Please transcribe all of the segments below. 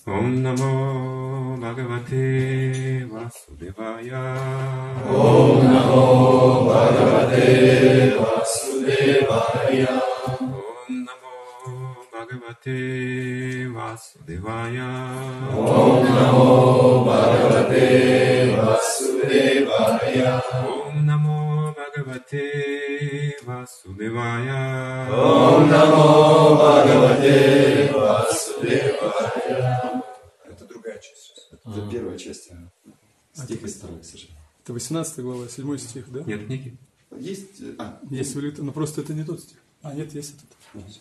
Om Namo Bhagavate Vasudevaya. Om Namo Bhagavate Vasudevaya. Om Namo Bhagavate Vasudevaya. Om Namo Bhagavate Vasudevaya. Om Namo Bhagavate Vasudevaya. Om Namo Bhagavate Vasудевая. Это другая часть. Это первая часть. Стих из второй, к сожалению. Это 18 глава, 7 стих, да? Нет книги? Есть. Есть великий, но просто это не тот стих. А, нет, есть этот.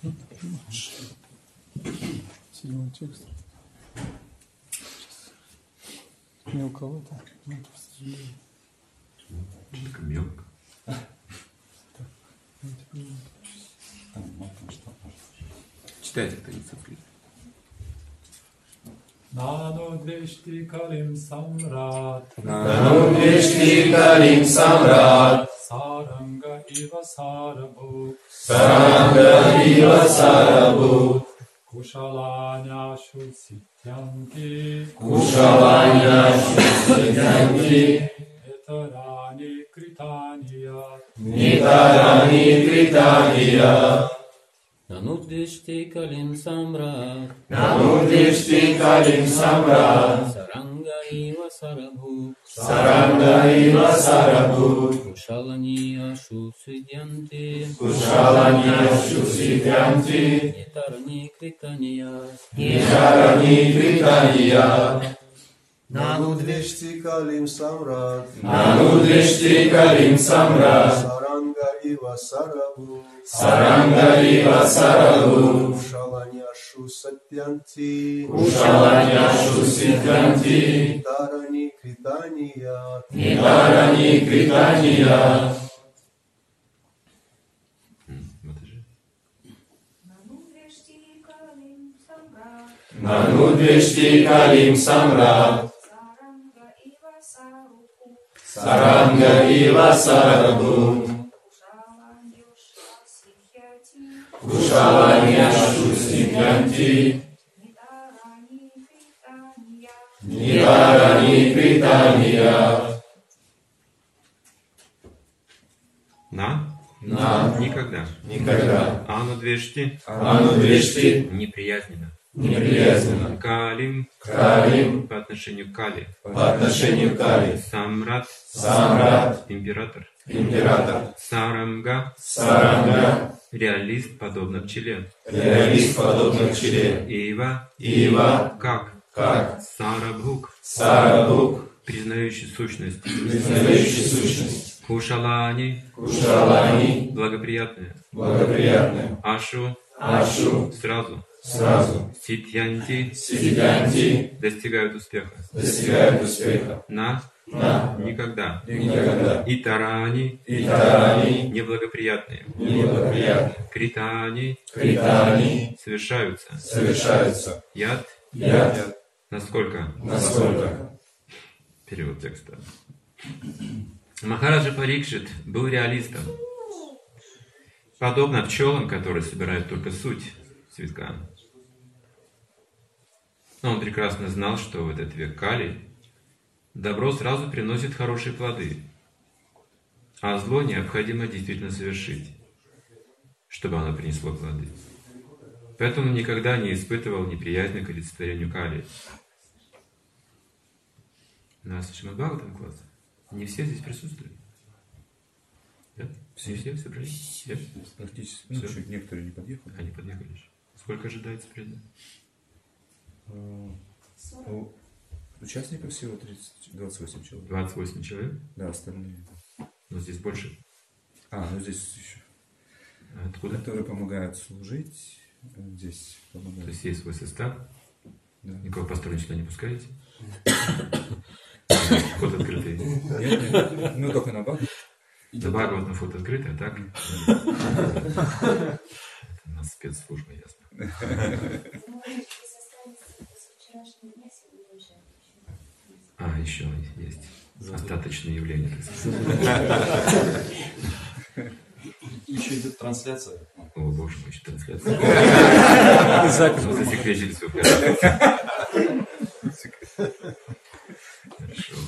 7 текст. Мелковато. Так мелко. Читайте кто-нибудь открыть. Nano Dveshti Kalim Samrat Nano Dveshti Kalim Samrat Saranga Iva Sarabhut Saranga Iva Sarabhut Kushalanya Shusityanti Kushalanya Shusityanti Nitarani Kritaniya Nitarani Kritaniya Nanudvishti Kalim Samrat Nanudvishti Kalim Samrat Saranga Iva Sarabhut Saranga Iva Sarabhut Kushalaniya Shusvidyanti Kushalanya Shusityanti Nitarani Kritaniya Nitarani Kritaniya Nanudveshti Kalim Samrat Nanudvishti Kalim Samrat Saranga Iva Sarabhu Saranga Iva Sarabhu Kushalanyashu Satyanti Kushalanyashu Sityanti Nitarani Kritaniya Nitarani Kritaniya Nanudveshti Kalim Samrat Saranga Iva Sarabhu Kushalanyashu Sityanti Nitarani Kritaniya На? Никогда. Никогда. Анудвешти. Анудвешти. Неприязненно. Неприязненно. Калим. Калим. По отношению к Кали. По отношению к Кали. Самрат. Самрат. Император. Император. Саранга. Саранга. Реалист, подобно пчеле. Реалист, подобно пчеле. Ива. Ива. Как? Как? Сарабхук. Сарабхук. Признающий сущность. Признающий сущность. Кушалани. Кушалани. Благоприятное. Благоприятное. Ашу. Ашу. Сразу. Сразу. Ситьянти. Ситьянти. Достигают успеха. Достигают успеха. На. На. Никогда. Никогда. Итарани. Итарани. Неблагоприятные. Неблагоприятные. Критани. Критани. Совершаются. Совершаются. Яд. Яд. Насколько? Насколько? Перевод текста. Махараджа Парикшит был реалистом. Подобно пчелам, которые собирают только суть цветка. Но он прекрасно знал, что в этот век Кали добро сразу приносит хорошие плоды, а зло необходимо действительно совершить, чтобы оно принесло плоды. Поэтому он никогда не испытывал неприязни к олицетворению Кали. У нас Шримад Бхагаватам класс. Не все здесь присутствуют. Да? Не все собрались? Все? Практически. Ну, чуть некоторые не подъехали. Они подъехали еще. Сколько ожидается преданных? Участников всего 28 человек. 28 человек? Да, остальные. Но здесь больше. Ну здесь еще. Откуда? Которые помогают служить. Здесь помогают. То есть есть свой состав? Да. Никого посторонних сюда не пускаете? Вход открытый? Нет. Ну только на Бхагават. На Бхагават на вход открытый, а так? У нас спецслужба, ясно. Еще есть остаточные явления. Еще идет трансляция. О, боже мой, еще трансляция. Мы засекречили свой порядок. Хорошо.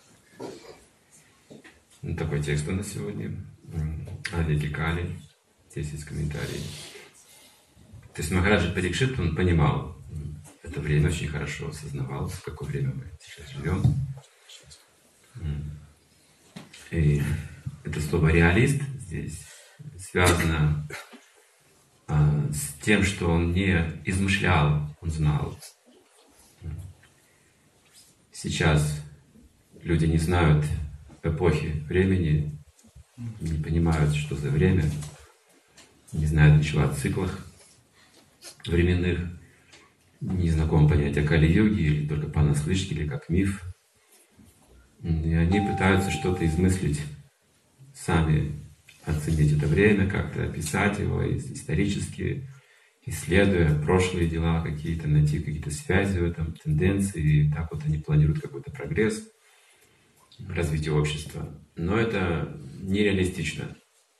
Ну, такой текст у нас сегодня. О веке Кали. Здесь есть комментарии. То есть Махараджа Парикшит, он понимал это время, очень хорошо осознавал, в какое время мы сейчас живем. И это слово «реалист» здесь связано с тем, что он не измышлял, он знал. Сейчас люди не знают эпохи времени, не понимают, что за время, не знают ничего о циклах временных, не знаком понятие Кали-юги, или только понаслышке, или как миф. И они пытаются что-то измыслить, сами оценить это время, как-то описать его исторически, исследуя прошлые дела какие-то, найти какие-то связи в этом, тенденции. И так вот они планируют какой-то прогресс, развитие общества. Но это нереалистично.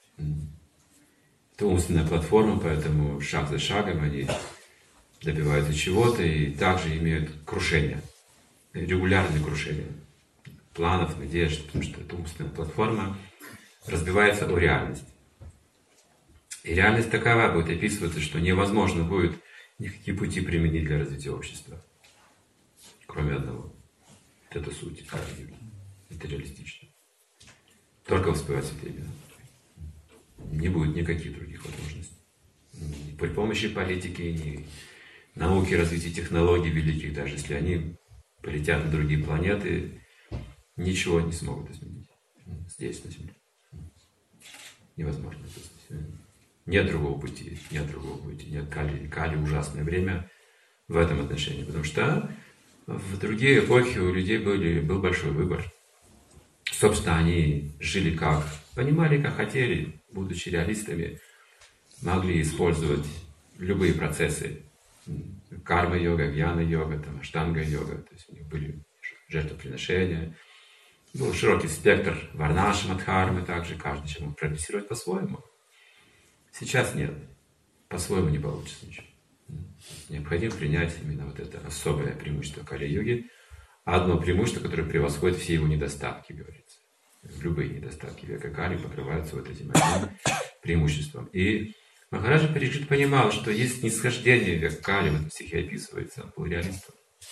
Это умственная платформа, поэтому шаг за шагом они добиваются чего-то и также имеют крушение, регулярные крушения планов, надежд, потому что эта умственная платформа разбивается о реальность. И реальность такова будет описываться, что невозможно будет никакие пути применить для развития общества, кроме одного. Это суть. Это реалистично. Только воспевать святые имена. Не будет никаких других возможностей. Ни при помощи политики, ни науки, развития технологий великих, даже если они полетят на другие планеты, ничего не смогут изменить здесь, на Земле. Невозможно. Нет другого пути, нет другого пути. Нет Кали ужасное время в этом отношении, потому что в другие эпохи у людей был большой выбор. Собственно, они жили как понимали, как хотели, будучи реалистами, могли использовать любые процессы. Карма-йога, гьяна-йога, аштанга-йога. То есть у них были жертвоприношения. Был широкий спектр варнашрама, дхармы также. Каждый мог прогрессировать по-своему. Сейчас нет. По-своему не получится ничего. Необходимо принять именно вот это особое преимущество Кали-юги. Одно преимущество, которое превосходит все его недостатки, говорится. Любые недостатки века Кали покрываются вот этим одним преимуществом. И Махараджа Парикшит понимал, что есть нисхождение века Кали, в этом стихе описывается, он был реалистом.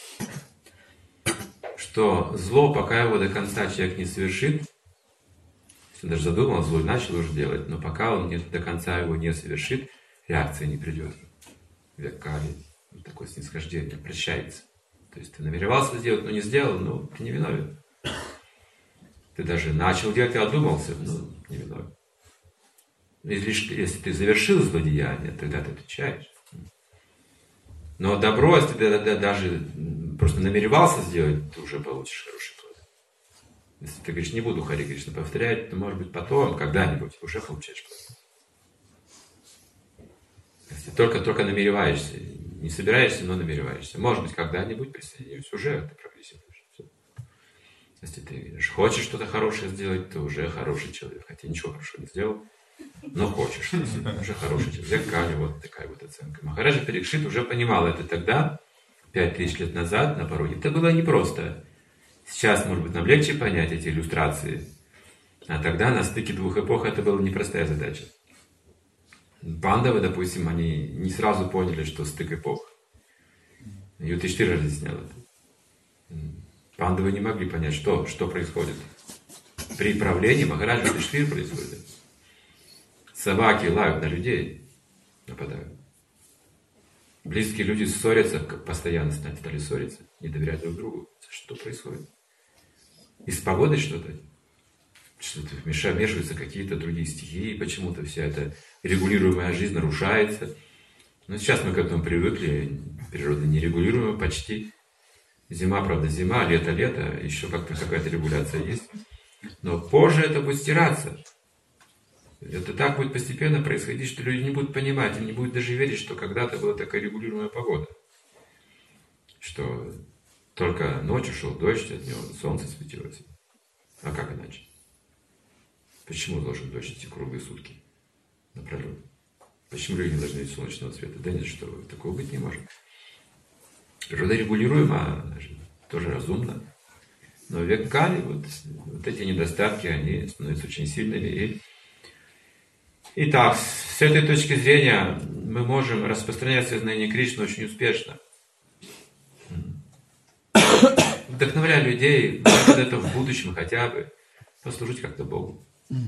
Что зло, пока его до конца человек не совершит, если он даже задумал зло и начал уже делать, но пока он до конца его не совершит, реакция не придет. Век Кали, такое снисхождение, прощается. То есть ты намеревался сделать, но не сделал, ну, ты не виновен. Ты даже начал делать и одумался, ну, не виновен. Если ты завершил злодеяние, тогда ты отвечаешь. Но добро, если ты даже просто намеревался сделать, ты уже получишь хороший плод. Если ты говоришь, не буду Хари Кришна повторять, то, может быть, потом, когда-нибудь, уже получаешь плод. Если только намереваешься, не собираешься, но намереваешься. Может быть, когда-нибудь присоединюсь, уже ты прогрессируешь. Если ты хочешь что-то хорошее сделать, ты уже хороший человек. Хотя ничего хорошего не сделал, но хочешь. Уже хороший человек. Кали, вот такая вот оценка. Махараджа Парикшит уже понимал это тогда, 5000 лет назад, на пороге. Это было непросто. Сейчас, может быть, нам легче понять эти иллюстрации. А тогда на стыке двух эпох это была непростая задача. Пандавы, допустим, они не сразу поняли, что стык эпох. Юдхиштхира разъяснял это. Пандавы не могли понять, что происходит. При правлении Махараджа Юдхиштхира происходит. Собаки лают на людей, нападают. Близкие люди ссорятся, постоянно стали ссориться, не доверяют друг другу. Что происходит? И с погодой что-то вмешиваются какие-то другие стихии, почему-то вся эта регулируемая жизнь нарушается. Но сейчас мы к этому привыкли, природа нерегулируемая почти. Зима, правда, зима, лето, еще как-то какая-то регуляция есть. Но позже это будет стираться. Это так будет постепенно происходить, что люди не будут понимать, им не будут даже верить, что когда-то была такая регулируемая погода. Что только ночью шел дождь, а днем солнце светилось. А как иначе? Почему должен дождь идти круглые сутки напролет? Почему люди не должны видеть солнечного света? Да нет, что такого быть не может. Природа регулируема, она же тоже разумна. Но в век Кали вот эти недостатки, они становятся очень сильными. Итак, с этой точки зрения мы можем распространять сознание Кришны очень успешно. Вдохновляя людей, это в будущем хотя бы послужить как-то Богу.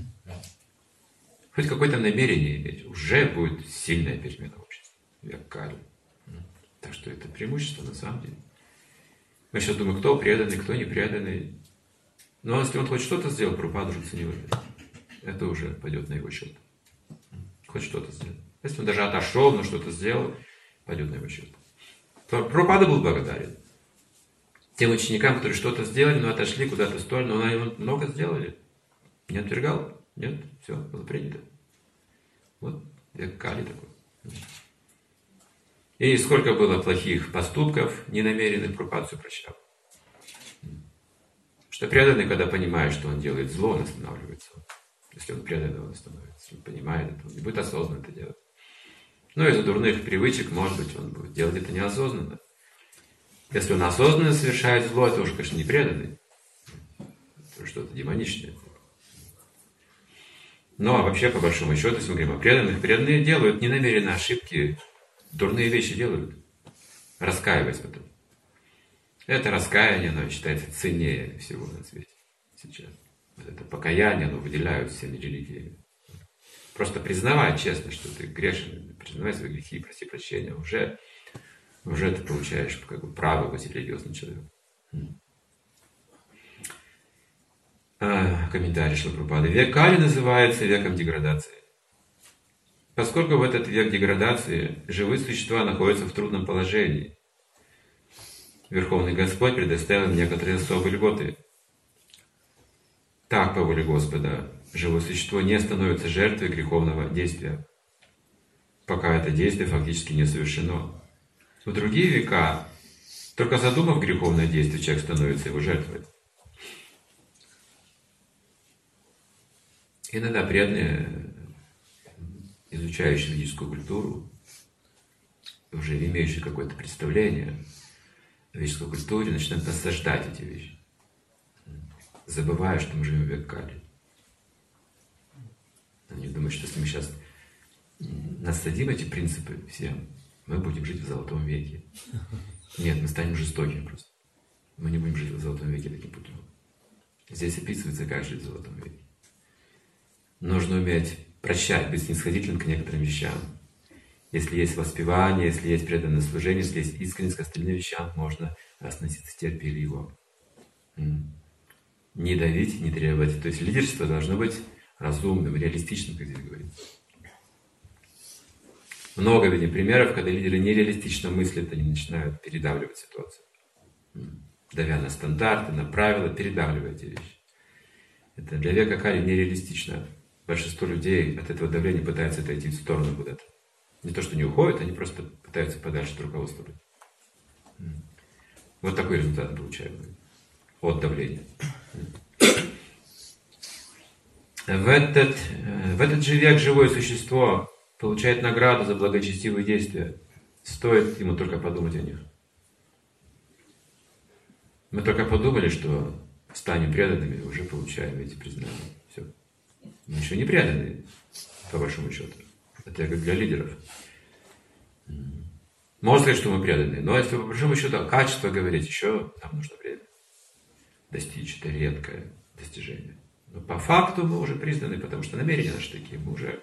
Хоть какое-то намерение иметь, уже будет сильная перемена в обществе. Век Кали. Так что это преимущество на самом деле. Мы сейчас думаем, кто преданный, кто не преданный. Но если он хоть что-то сделал, Прабхупада уже ценил это уже пойдет на его счет. Хоть что-то сделал. Если он даже отошел, но что-то сделал, пойдет на его счет. Прабхупада был благодарен тем ученикам, которые что-то сделали, но отошли куда-то в сторону, но они много сделали. Не отвергал? Нет, все, было принято. Вот век Кали такой. И сколько было плохих поступков, ненамеренных, Прабхупада все прощал. Что преданный, когда понимает, что он делает зло, он останавливается. Если он преданный, он остановится. Если он понимает это, он не будет осознанно это делать. Но из-за дурных привычек, может быть, он будет делать это неосознанно. Если он осознанно совершает зло, это уже, конечно, не преданный. Это что-то демоничное. Но вообще, по большому счету, если мы говорим о преданных, преданные делают ненамеренно ошибки, дурные вещи делают, раскаиваясь потом. Это раскаяние, оно считается ценнее всего на свете сейчас. Вот это покаяние, оно выделяют всеми религиями. Просто признавай честно, что ты грешен, признавай свои грехи, проси прощения, уже ты получаешь как бы право быть религиозным человеком. Комментарий Шрила Прабхупады. Век Кали называется веком деградации. Поскольку в этот век деградации живые существа находятся в трудном положении, Верховный Господь предоставил им некоторые особые льготы. Так, по воле Господа, живое существо не становится жертвой греховного действия, пока это действие фактически не совершено. В другие века, только задумав греховное действие, человек становится его жертвой. Иногда преданные, изучающие ведическую культуру, уже имеющие какое-то представление о ведической культуре, начинают насаждать эти вещи, забывая, что мы живем в век Кали. Они думают, что если мы сейчас насадим эти принципы всем, мы будем жить в золотом веке. Нет, мы станем жестокими просто. Мы не будем жить в золотом веке таким путем. Здесь описывается, как жить в золотом веке. Нужно уметь прощать, быть снисходительным к некоторым вещам. Если есть воспевание, если есть преданное служение, если есть искренность к остальным вещам, можно относиться терпеливо. Не давить, не требовать. То есть лидерство должно быть разумным, реалистичным, как здесь говорится. Много видим примеров, когда лидеры нереалистично мыслят, они начинают передавливать ситуацию. Давя на стандарты, на правила, передавливая эти вещи. Это для века Кали нереалистично. Большинство людей от этого давления пытаются отойти в сторону куда-то. Не то, что не уходят, они просто пытаются подальше от руководства быть. Вот такой результат получаем от давления. В этот же век живое существо получает награду за благочестивые действия. Стоит ему только подумать о них. Мы только подумали, что станем преданными, уже получаем эти признания. Все. Мы еще не преданные, по большому счету. Это как для лидеров. Можно сказать, что мы преданные, но если по большому счету качество говорить, еще нам нужно время достичь. Это редкое достижение. Но по факту мы уже признаны, потому что намерения наши такие, мы уже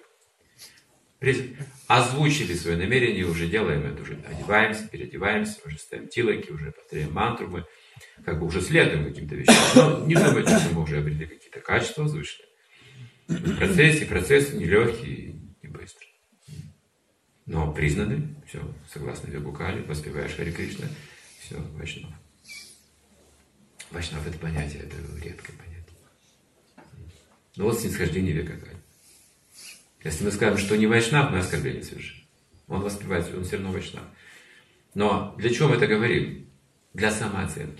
озвучили свое намерение, уже делаем это, уже одеваемся, переодеваемся, уже ставим тилоки, уже повторяем мантру, мы как бы уже следуем каким-то вещам. Но не думайте, что мы уже обрели какие-то качества возвышенные. Процесс нелегкий и быстрый. Но признаны, все, согласно веку Кали, воспеваешь Хари Кришна, все, Вайшнав. Вайшнав — это понятие, это редкое понятие. Но вот снисхождение века Кали. Если мы скажем, что не Вайшнав, мы оскорбление совершим. Он воспевает, он все равно Вайшнав. Но для чего мы это говорим? Для самооценки.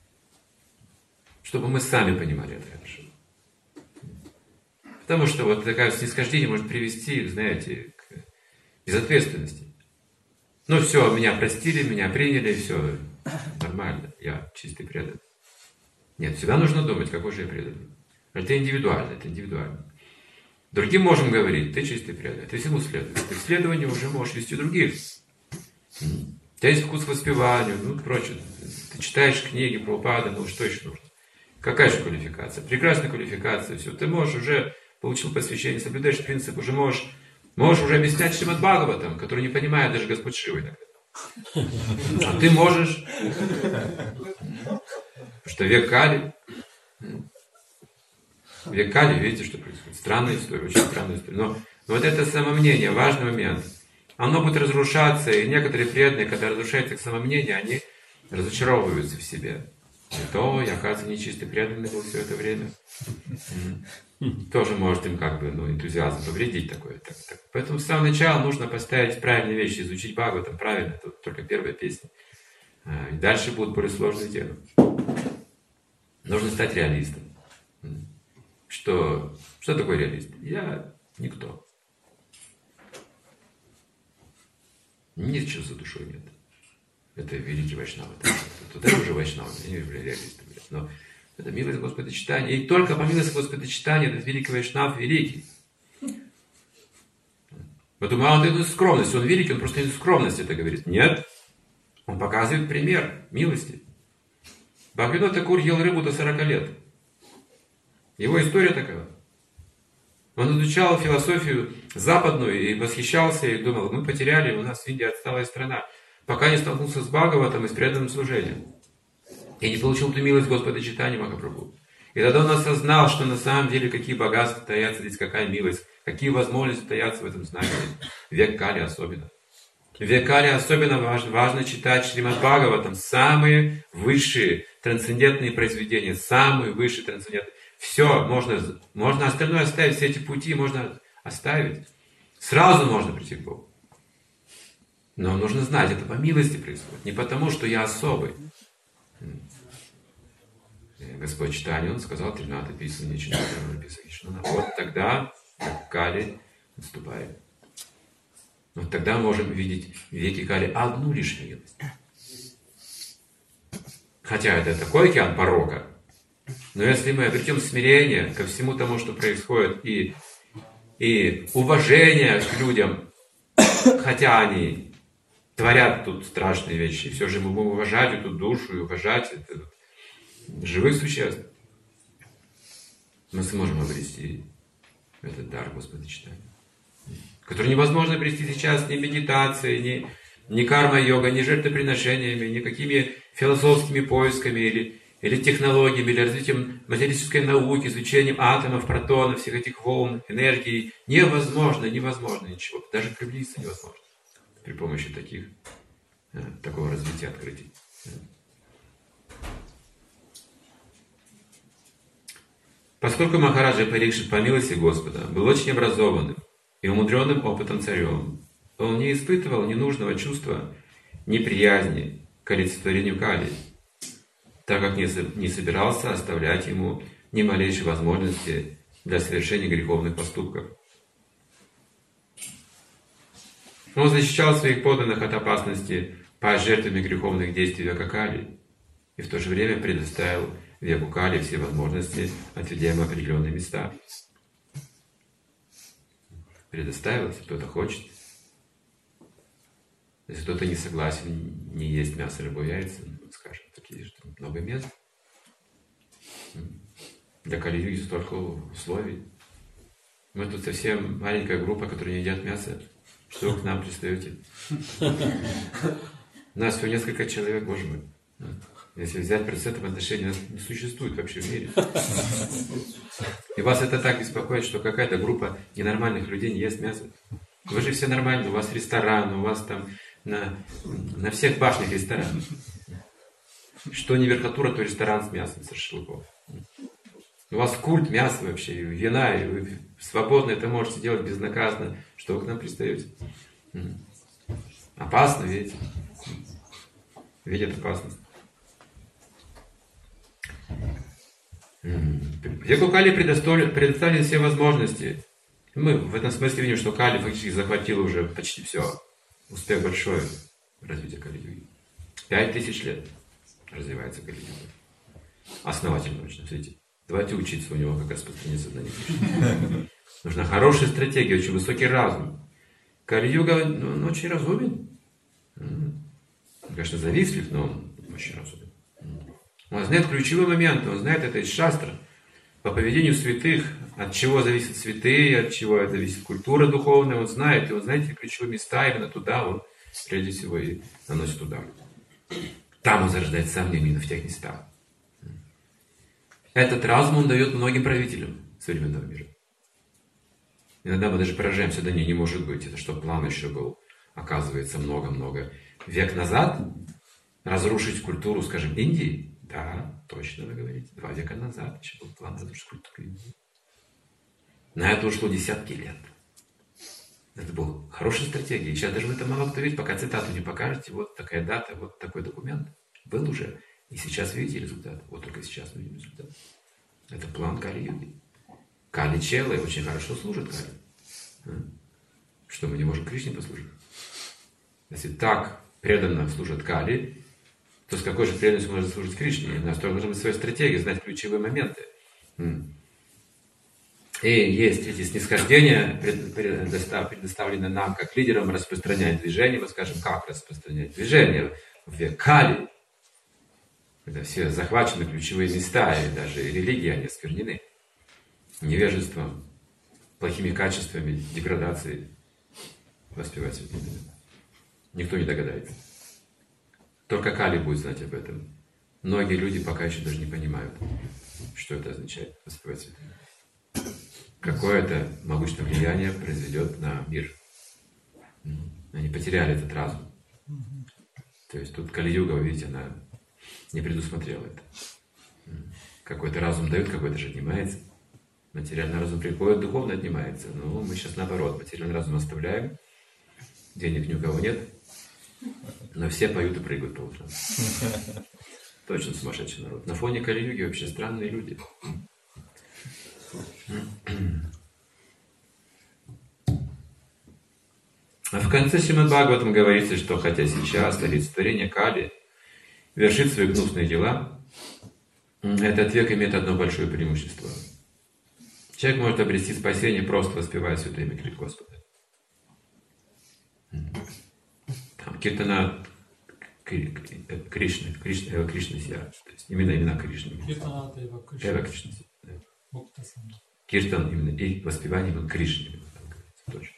Чтобы мы сами понимали это хорошо. Потому что вот такое снисхождение может привести, знаете, к безответственности. Ну все, меня простили, меня приняли, все нормально, я чистый преданный. Нет, всегда нужно думать, какой же я преданный. Это индивидуально, это индивидуально. Другим можем говорить, ты чистый преданный, ты всему следуешь. Ты к следованию уже можешь вести других. У тебя есть вкус к воспеванию, ну прочее. Ты читаешь книги Прабхупады, ну что еще нужно? Какая же квалификация? Прекрасная квалификация, все. Ты можешь уже, получил посвящение, соблюдаешь принцип, уже можешь уже объяснять Шримад Бхагаватам, который не понимает даже Господь Шива иногда. А ты можешь. Потому что век Кали. Век Кали, видите, что происходит? Странная история, очень странная история. Но вот это самомнение, важный момент. Оно будет разрушаться, и некоторые преданные, когда разрушается их самомнение, они разочаровываются в себе. И то, я, оказывается, нечистый преданный был все это время. Тоже может им как бы, энтузиазм повредить такое. Поэтому с самого начала нужно поставить правильные вещи, изучить Бхагаватам правильно, это только первая песня. И дальше будут более сложные темы. Нужно стать реалистом. Что такое реалист? Я никто. Ничего за душой нет. Это великий вайшнав. Это уже вайшнав, они реалисты. Но это милость Господа читания. И только по милости Господа читания этот великий вайшнав великий. Вы думаете, это скромность. Он великий, он просто из скромности это говорит. Нет. Он показывает пример милости. Бхактивинод Такур ел рыбу до 40 лет. Его история такая. Он изучал философию западную и восхищался, и думал, мы потеряли, у нас Индия отсталая страна, пока не столкнулся с Бхагаватом и с преданным служением. И не получил ту милость Господа читания Махапрабху. И тогда он осознал, что на самом деле какие богатства таятся здесь, какая милость, какие возможности таятся в этом знании. Век Кали особенно. В век Кали особенно важно читать Шримад Бхагаватам, самые высшие трансцендентные произведения, самые высшие трансцендентные. Все, можно остальное оставить, все эти пути можно оставить. Сразу можно прийти к Богу. Но нужно знать, это по милости происходит, не потому, что я особый. Господь читания, он сказал, 13 писем, ничего не написано. Вот тогда, как Кали наступает. Вот тогда можем видеть в веке Кали одну лишь милость. Хотя это такой океан порока. Но если мы обретем смирение ко всему тому, что происходит, и уважение к людям, хотя они творят тут страшные вещи, все же мы будем уважать эту душу и уважать живых существ, мы сможем обрести этот дар Господа читания, который невозможно обрести сейчас ни медитацией, ни карма-йога, ни жертвоприношениями, никакими философскими поисками или технологиями, или развитием материалистической науки, изучением атомов, протонов, всех этих волн, энергии. Невозможно ничего. Даже приблизиться невозможно при помощи такого развития открытий. Поскольку Махараджа Парикшит, по милости Господа, был очень образованным и умудренным опытом царем, он не испытывал ненужного чувства неприязни к олицетворению Кали, так как не собирался оставлять ему ни малейшей возможности для совершения греховных поступков. Он защищал своих подданных от опасности пасть жертвами греховных действий века Кали и в то же время предоставил веку Кали все возможности, отведя им определенные места. Предоставил, если кто-то хочет. Если кто-то не согласен не есть мясо, рыбу, яйца, скажем, такие же много мест. Для Кали-юги столько условий. Мы тут совсем маленькая группа, которая не едят мясо. Что вы к нам пристаете? У нас всего несколько человек, боже мой. Если взять процентов отношений, нас не существует вообще в мире. И вас это так беспокоит, что какая-то группа ненормальных людей не ест мясо. Вы же все нормальные, у вас ресторан, у вас там на всех башнях ресторан. Что не верхотура, то ресторан с мясом, с шашлыком. У вас культ мяса вообще, и вина, и вы свободно это можете делать безнаказанно. Что вы к нам пристаете? Опасно, видите? Видят опасность. Веку Кали предоставлены все возможности. Мы в этом смысле видим, что Кали фактически захватил уже почти все. Успех большой. развития Кали-юги. 5000 лет развивается Кали-юга. Основательно очень. Смотрите, давайте учиться у него, как распространить сознание Кришны. Нужна хорошая стратегия, очень высокий разум. Кали-юга, он очень разумен. Он, конечно, завистлив, но он очень разумен. Он знает ключевые моменты, он знает это из шастра. По поведению святых, от чего зависят святые, от чего зависит культура духовная, он знает. И он знает эти ключевые места, именно туда он, прежде всего, и наносит удар. Там он зарождает сомнения, именно в тех местах. Этот разум он дает многим правителям современного мира. Иногда мы даже поражаемся, да не может быть, это что, план еще был, оказывается, много-много век назад, разрушить культуру, скажем, Индии? Да, точно вы говорите, 2 века назад еще был план разрушить культуру Индии. На это ушло десятки лет. Это была хорошая стратегия. Сейчас даже в это мало кто видит, пока цитату не покажете, вот такая дата, вот такой документ. Был уже. И сейчас видите результат. Вот только сейчас мы видим результат. Это план Кали-юги. Кали-челы очень хорошо служат Кали. Что мы не можем Кришне послужить? Если так преданно служат Кали, то с какой же преданностью можно служить Кришне? У нас тоже должна быть своя стратегия, знать ключевые моменты. И есть эти снисхождения, предоставлены нам как лидерам распространять движение. Мы скажем, как распространять движение в век Кали, когда все захвачены ключевые места, и даже религии, они осквернены невежеством, плохими качествами, деградацией. Воспевать святым именем. Никто не догадается. Только Кали будет знать об этом. Многие люди пока еще даже не понимают, что это означает воспевать святым именем. Какое это могущественное влияние произведет на мир. Они потеряли этот разум. То есть тут Кали-юга, вы видите, она не предусмотрела это. Какой-то разум дает, какой-то же отнимается. Материальный разум приходит, духовно отнимается. Но мы сейчас наоборот, материальный разум оставляем, денег ни у кого нет, но все поют и прыгают по утрам. Точно сумасшедший народ. На фоне Кали-юги вообще странные люди. А в конце Шримад Бхагаватам говорится, что хотя сейчас олицетворение Кали вершит свои гнусные дела, этот век имеет одно большое преимущество. Человек может обрести спасение, просто воспевая святое имя Господа. Там киртана Кришны Сия, то есть имена Кришны. Эва Кришна Сия. Киртан именно и воспевание именно Кришны. Точно.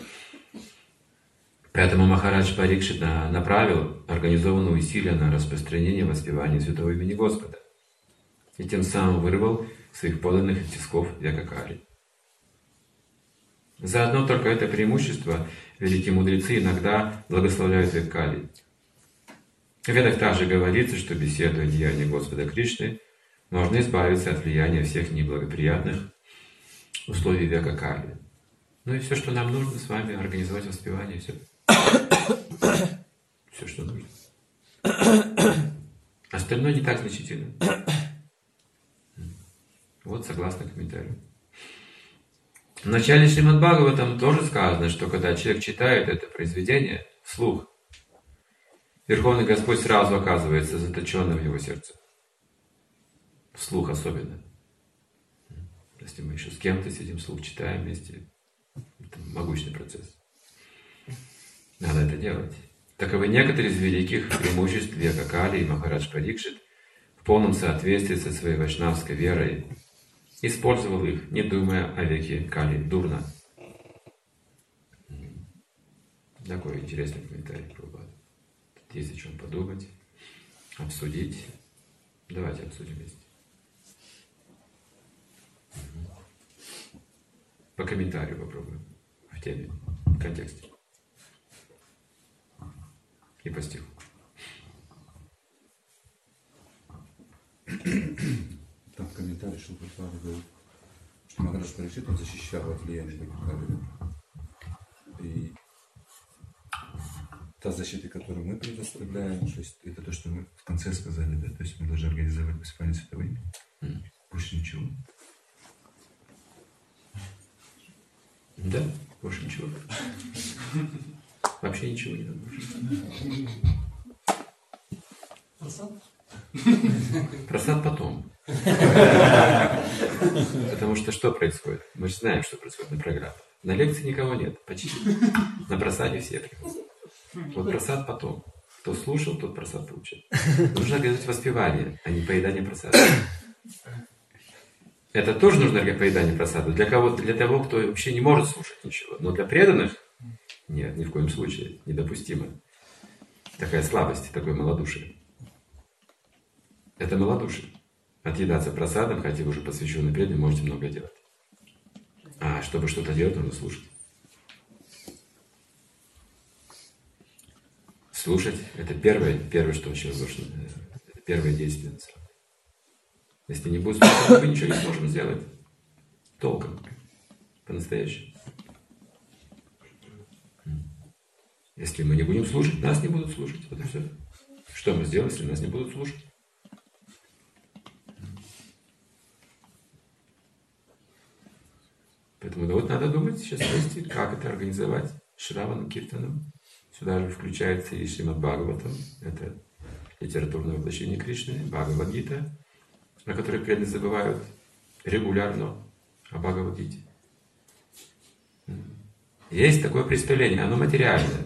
Поэтому Махарадж Парикшит направил организованные усилия на распространение воспевания святого имени Господа. И тем самым вырвал своих подданных из тисков века Кали. Заодно только это преимущество великие мудрецы иногда благословляют век Кали. В Ведах также говорится, что беседуя о деянии Господа Кришны, можно избавиться от влияния всех неблагоприятных условий века Кали. Ну и все, что нам нужно с вами, организовать воспевание, все. Все, что нужно. Остальное не так значительно. Вот согласно комментарию. В начале Шримад Бхагаватам тоже сказано, что когда человек читает это произведение вслух, Верховный Господь сразу оказывается заточенным в его сердце. Вслух особенно. Если мы еще с кем-то сидим вслух, читаем вместе, это могущественный процесс. Надо это делать. Таковы некоторые из великих преимуществ века Кали и Махарадж Парикшит в полном соответствии со своей вайшнавской верой использовал их, не думая о веке Кали дурно. Такой интересный комментарий Прабхупады. Тут есть о чем подумать, обсудить. Давайте обсудим вместе. По комментарию попробуем. В теме, в контексте. И по стиху. Там в комментарии Шрила Прабхупада говорит, что Махарадж Парикшит, он защищал от влияния Кали. И та защита, которую мы предоставляем, то есть это то, что мы в конце сказали, да, то есть мы должны организовать воспевание святого имени. Больше ничего. Да, больше ничего. Вообще ничего не надо. Просад потом. Потому что происходит? Мы же знаем, что происходит на программе. На лекции никого нет, почти. На просаде все приходят. Вот просад потом. Кто слушал, тот просад получил. Нужно организовать воспевание, а не поедание просада. Это тоже нужно поедание просада. Для того, кто вообще не может слушать ничего. Но для преданных нет, ни в коем случае. Недопустимо. Такая слабость, такое малодушие. Это малодушие. Отъедаться просадом, хотя вы уже посвященный преданный, можете много делать. А чтобы что-то делать, нужно слушать. Слушать – это первое, что очень важно. Это первое действие. Если не будет слушать, мы ничего не сможем сделать. Толком. По-настоящему. Если мы не будем слушать, нас не будут слушать. Вот и все. Что мы сделаем, если нас не будут слушать? Поэтому вот надо думать сейчас вместе, как это организовать Шраваном Киртаном. Сюда же включается и Шримад Бхагаватам, это литературное воплощение Кришны, Бхагавад-гита, о которой преданные забывают регулярно, о Бхагавад-гите. Есть такое представление, оно материальное,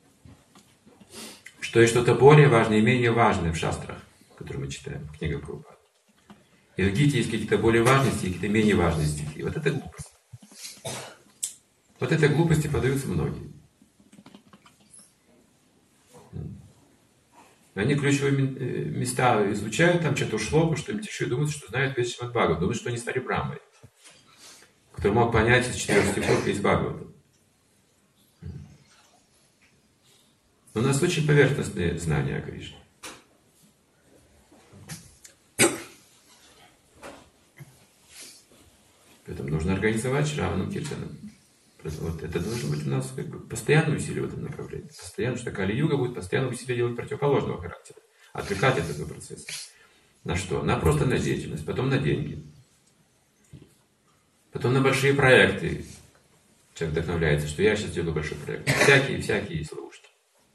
что есть что-то более важное и менее важное в шастрах, которые мы читаем, в книгах Прабхупады. И в гите есть какие-то более важные стихи, какие-то менее важные стихи. Вот это глупость. Вот этой глупости поддаются многие. Они ключевые места изучают, там что-то шлоку, что-нибудь еще, и думают, что знают весь Шримад Бхагаватам. Думают, что они стали Брахмой, который мог понять из 4 стихов весь Бхагаватам. Но у нас очень поверхностные знания о Кришне. Поэтому нужно организовать Шраванам Киртаном. Вот это должно быть у нас как бы постоянное усилие в этом направлении. Постоянно, что Кали-юга будет постоянно усилие делать противоположного характера. Отвлекать от этого процесса. На что? Просто на деятельность, потом на деньги. Потом на большие проекты. Человек вдохновляется, что я сейчас делаю большой проект. Всякие есть ловушки.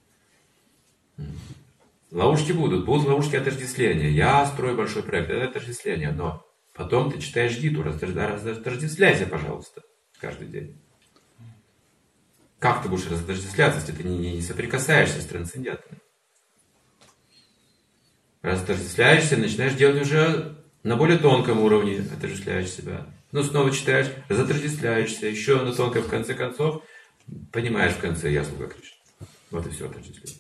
Ловушки будут ловушки отождествления. Я строю большой проект, это отождествление. Но потом ты читаешь гиту, разотождествляйся, пожалуйста, каждый день. Как ты будешь разотождествляться, если ты не соприкасаешься с трансцендентным? Разотождествляешься, начинаешь делать уже на более тонком уровне, отождествляешь себя. Ну, снова читаешь, разотождествляешься, еще на тонком, в конце концов, понимаешь в конце, я слуга Кришны. Вот и все отождествление.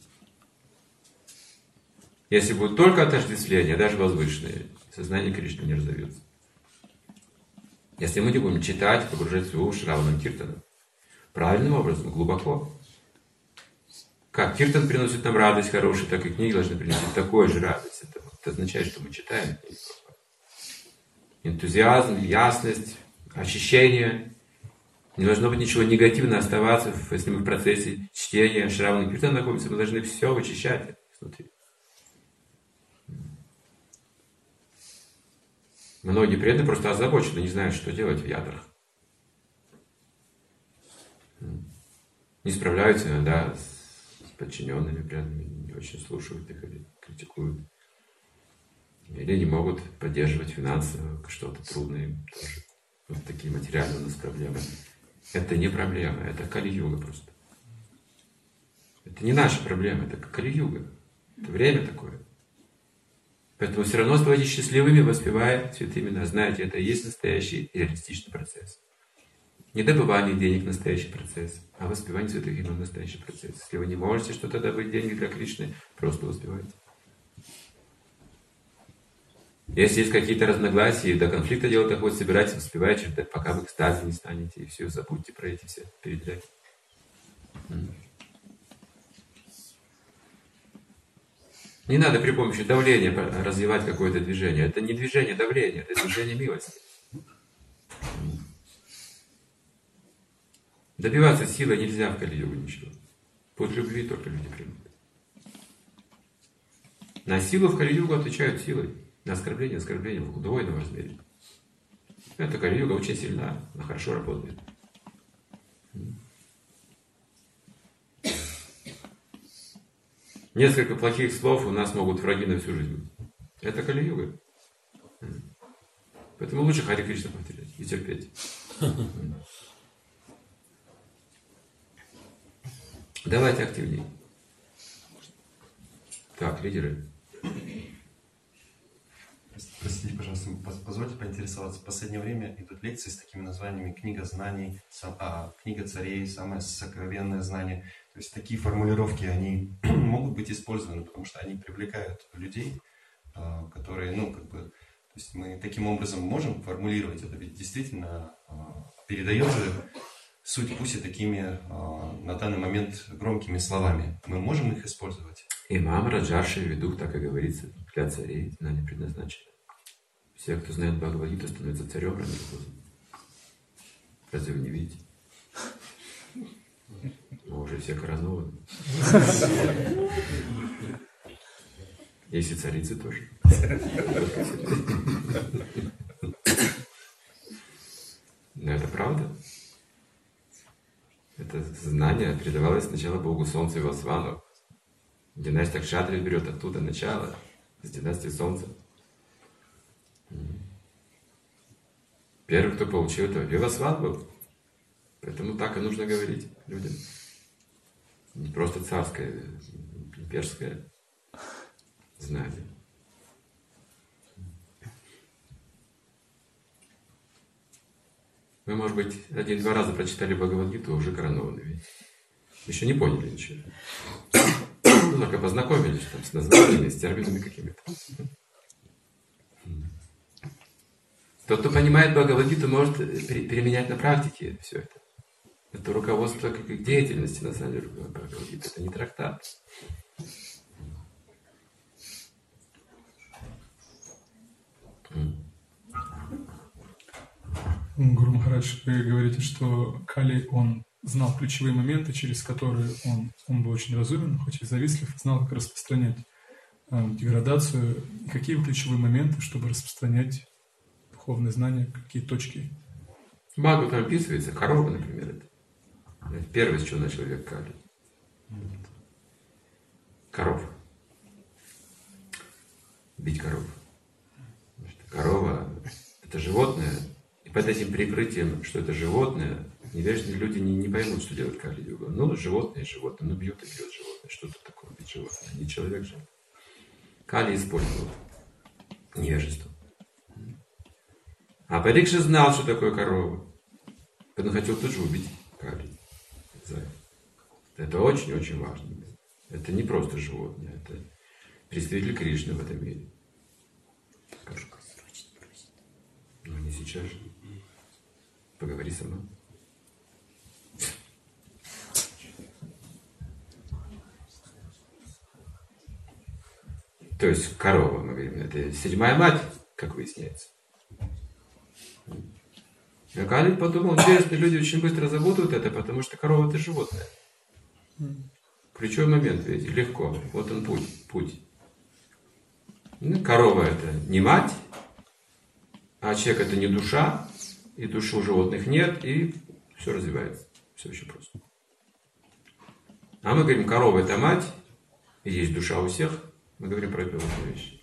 Если будет только отождествление, даже возвышенное, сознание Кришны не разовьется. Если мы не будем читать, погружаться в Шраванам Киртаном, правильным образом, глубоко. Как киртан приносит нам радость хорошую, так и книги должны приносить такую же радость. Это означает, что мы читаем книги. Энтузиазм, ясность, ощущение. Не должно быть ничего негативного оставаться, если мы в процессе чтения Шравана Киртана находимся, мы должны все вычищать изнутри. Многие преданные просто озабочены, не знают, что делать в ядрах. Не справляются иногда с подчиненными преданными, не очень слушают их или критикуют. Или не могут поддерживать финансово, что-то трудное им тоже. Вот такие материальные у нас проблемы. Это не проблема, это Кали-юга просто. Это не наша проблема, это Кали-юга. Это время такое. Поэтому все равно оставайтесь счастливыми, воспевая святые имена. Знаете, это и есть настоящий реалистичный процесс. Не добывание денег – настоящий процесс, а воспевание святых имен – настоящий процесс. Если вы не можете что-то добыть деньги для Кришны, просто воспевайте. Если есть какие-то разногласия, до конфликта дело доходит, собирайтесь, воспевайте, пока вы к экстазе не станете, и все, забудьте про эти все передряги. Не надо при помощи давления развивать какое-то движение. Это не движение давления, это движение милости. Добиваться силой нельзя в Кали-югу ничего. Путь любви только люди примут. На силу в Кали-югу отвечают силой. На оскорбление в удвоенном размере. Эта Кали-юга очень сильна, она хорошо работает. Несколько плохих слов у нас могут враги на всю жизнь быть. Это Кали-юга. Поэтому лучше Харе Кришна повторять и терпеть. Давайте активнее. Так, лидеры. Простите, пожалуйста, позвольте поинтересоваться. В последнее время идут лекции с такими названиями «Книга знаний», «Книга царей», «Самое сокровенное знание». То есть такие формулировки, они могут быть использованы, потому что они привлекают людей, которые, то есть мы таким образом можем формулировать это, ведь действительно передает же суть, пусть и такими на данный момент громкими словами. Мы можем их использовать? Имам Раджарши Ведух, так и говорится, для царей знания предназначены. Все, кто знает Бхагавад-гиту, становятся царем рано или поздно. Разве вы не видите? Мы уже все коронованы. Есть и царицы тоже. Но это правда. Это знание передавалось сначала Богу Солнца и Васвану. Династия Кшатри берет оттуда начало, с династии Солнца. Первый, кто получил это, Вивасван был. Поэтому так и нужно говорить людям. Не просто царское, имперское знание. Вы, может быть, 1-2 раза прочитали Бхагавад-гиту, уже коронованы, ведь еще не поняли ничего. Только познакомились там, с названиями, с терминами какими-то. Тот, кто понимает Бхагавад-гиту, может применять на практике все это. Это руководство к деятельности, на самом деле, Бхагавад-гита. Это не трактат. Гуру Махарадж, вы говорите, что Кали, он знал ключевые моменты, через которые он был очень разумен, хоть и завистлив, знал, как распространять деградацию. И какие ключевые моменты, чтобы распространять духовные знания, какие точки? Бхагават там описывается, корова, например, это первое, с чего начал век Кали. Коров. Бить коров. Корова – это животное, и под этим прикрытием, что это животное, невежные люди не поймут, что делать Кали-югу. Ну, животное, бьют и бьет животное. Что тут такое бить животное? Не человек же. Кали использовал невежество. А Парикша знал, что такое корова. Поэтому хотел тут же убить Кали. Это очень-очень важно. Это не просто животное, это представитель Кришны в этом мире. Но не сейчас же. Поговори со мной. То есть корова, мы говорим, это 7-я мать, как выясняется. И Кали подумал, интересно, люди очень быстро забудут это, потому что корова это животное. Ключевой момент, видите, легко. Вот он путь. Ну, корова это не мать, а человек это не душа, и души у животных нет, и все развивается. Все очень просто. А мы говорим, корова это мать, и есть душа у всех. Мы говорим про первую вещь.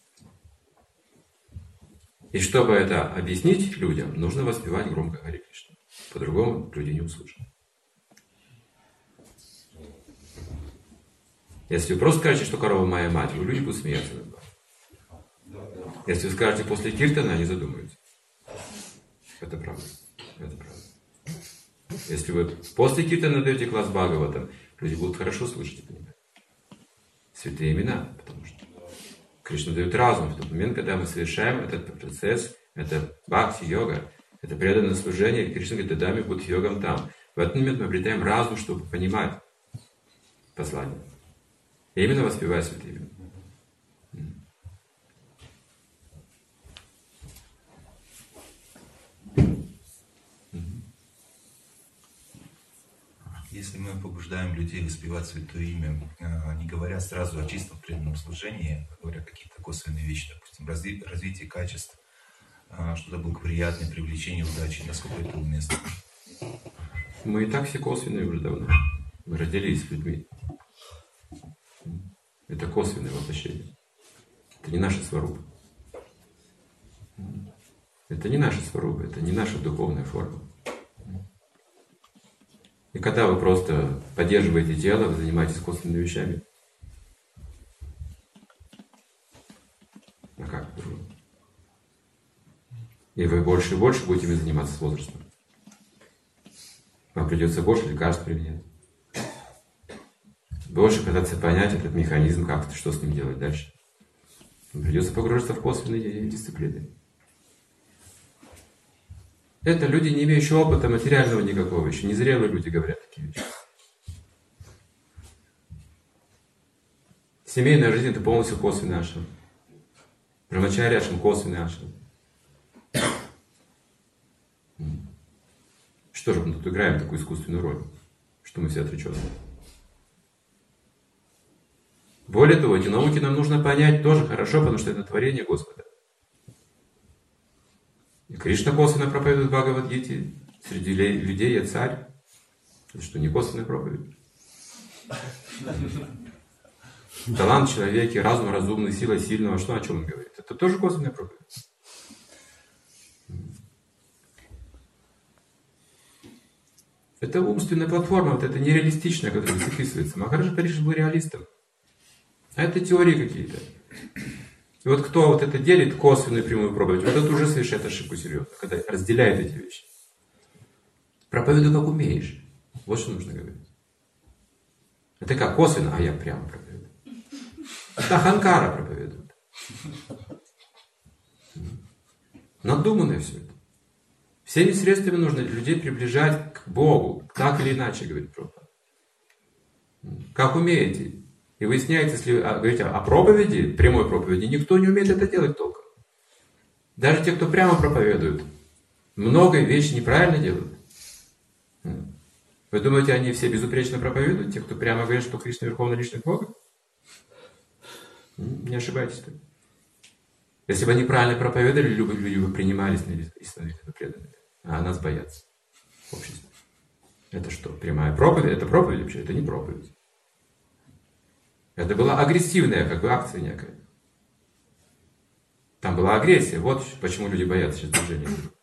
И чтобы это объяснить людям, нужно воспевать громко Харе Кришна. По-другому люди не услышат. Если вы просто скажете, что корова моя мать, люди будут смеяться над вами. Если вы скажете после киртана, они задумаются. Это правда. Это правда. Если вы после киртана даете класс Бхагаватам, люди будут хорошо слышать и понимать. Святые имена, потому что Кришна дает разум в тот момент, когда мы совершаем этот процесс, это бхакти-йога, это преданное служение, и Кришна говорит, дадами будут йогам там. В этот момент мы обретаем разум, чтобы понимать послание. И именно воспевая святые имена. Если мы побуждаем людей воспевать Святое Имя, не говоря сразу о чистом преданном служении, говоря какие-то косвенные вещи, допустим, развитие качеств, что-то благоприятное, привлечение удачи, насколько это уместно? Мы и так все косвенные уже давно. Мы родились с людьми. Это косвенное воплощение. Это не наша сварупа. Это не наша сварупа, это не наша духовная форма. И когда вы просто поддерживаете тело, вы занимаетесь косвенными вещами, а как? И вы больше и больше будете ими заниматься с возрастом. Вам придется больше лекарств применять. Больше пытаться понять этот механизм, как-то, что с ним делать дальше. Вам придется погрузиться в косвенные дисциплины. Это люди, не имеющие опыта материального никакого, еще незрелые люди говорят такие вещи. Семейная жизнь — это полностью косвенный ашрам. Брамачарья ашрам — косвенный ашрам. Что же мы тут играем такую искусственную роль, что мы все отреченные? Более того, эти науки нам нужно понять тоже хорошо, потому что это творение Господа. И Кришна косвенно проповедует Бхагавад-гите. Среди людей я царь. Это что, не косвенная проповедь? Талант в человеке, разум разумный, сила сильного. Что, о чем он говорит? Это тоже косвенная проповедь. Это умственная платформа, вот это нереалистичная, которая записывается. Махараджа Паришат был реалистом. А это теории какие-то. И вот кто вот это делит, косвенную и прямую проповедь, вот это уже совершает ошибку серьезно, когда разделяет эти вещи. Проповедуй как умеешь. Вот что нужно говорить. Это как косвенно, а я прямо проповедую. Это Аханкара проповедует. Надуманное все это. Всеми средствами нужно людей приближать к Богу, так или иначе, говорит Прабхупада. Как умеете. И выясняется, если вы говорите о проповеди, прямой проповеди, никто не умеет это делать толком. Даже те, кто прямо проповедует, много вещей неправильно делают. Вы думаете, они все безупречно проповедуют, те, кто прямо говорит, что Кришна Верховный Личность Бога? Не ошибайтесь. Если бы они правильно проповедовали, люди бы принимались и становились преданными. А нас боятся в обществе. Это что, прямая проповедь? Это проповедь вообще? Это не проповедь. Это была агрессивная как бы акция некая. Там была агрессия. Вот почему люди боятся сейчас движения.